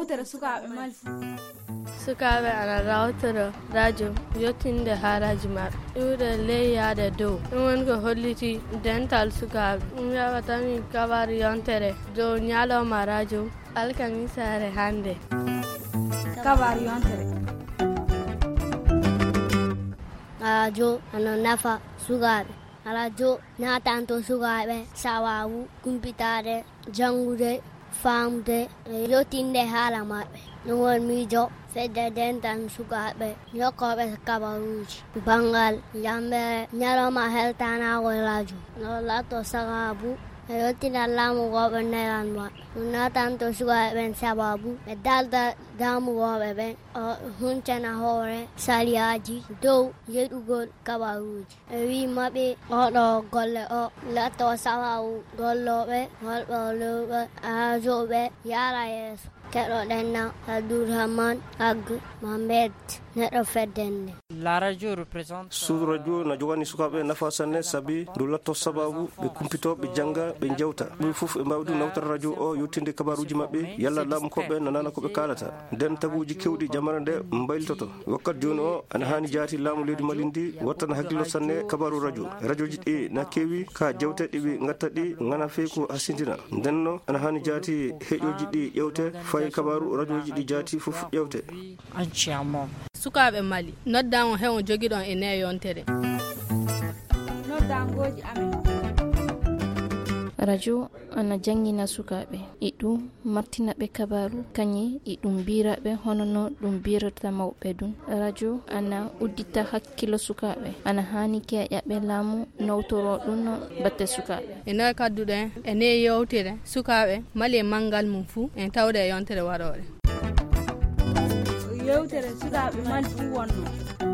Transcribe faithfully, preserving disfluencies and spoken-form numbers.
yewtere sukaɓe mali fu. Sukaɓe ana rawtoro radio yottinde haaraji maɓɓe iwde ley yaade dow. Ɗum woni ko holliti dental sukaɓe. Ɗum yaɓatami kabaru yontere dow ñalawma radio alkamisare hande. Kabaru yontere. Radio ano nafa sukaɓe. Radio natanto sukaɓe sawabu kumpitade jangude famde yottinde haala maɓɓe. Ɗum woni miijo fedde dental sukaɓe yokkoɓe kabaruji bangal jambe ñalawma heltanago radio no latto sababu e yottina laamugoɓe neran maɓɓe. Ɗum natanto sukaɓe ɓen sababu ɓe dalda damugoɓe ɓen o huncana hoore saliyaji dow yeɗugol kabaruji e wi maɓɓe oɗo golle o latto sababu golloɓe holɓe lewɓe ajoɓe yara yeeso. Keɗoɗen na Abdourahmane Ag Mohamed neɗɗo feddende. La radio représente su radio na jogani sukaɓe nafa sanne sabi ndu latto sababu ɓe kumpito ɓe janga ɓe jewta ɓuri fof ɓe mbawdi nawtata radio o yottinde kabaruji maɓɓe yalla laamu koɓe nanana koɓe kalata nden taguji kewɗi jamana nde mbayltoto wakkati joni o ana hani jaati laamu leydi Mali ndi wattana hakkilo sanne kabaru radio radio ji ɗi na kewi ka jewte ɗiɓe gatta ɗi gana fey ko hasindina ndenno ana hani jaati heƴoji ɗi ƴewte fay kabaru radio ji ɗi jaati fof ƴewte. Sukaɓe Mali noddan hewo jogiɗon e ne yontere. Noddangoji amen. Radio ana jangina sukaɓe e ɗum martinaɓe kabaru kañi e ɗum biraɓe hono no ɗum birata mawɓe ɗum. Radio ana uddita hakkilo sukaɓe ana hani keƴaɓe laamu nawtoro ɗum batte sukaɓe. E nder kadduɗen e ne yewtere sukaɓe Mali e mangal mum fuu en tawde e yontere waɗore. Yewtere sukaɓe Mali fu wonno.